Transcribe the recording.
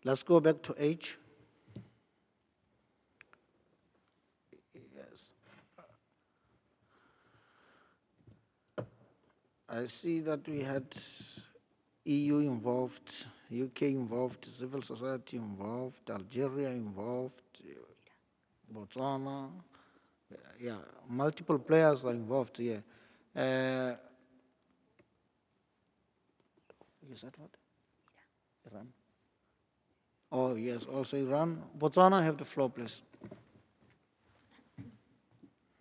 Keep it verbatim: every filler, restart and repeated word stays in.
Let's go back to H. Yes. I see that we had E U involved, U K involved, civil society involved, Algeria involved, Botswana. Yeah, multiple players are involved here. Uh, is that what? Iran. Oh, yes, also Iran. Botswana, have the floor, please.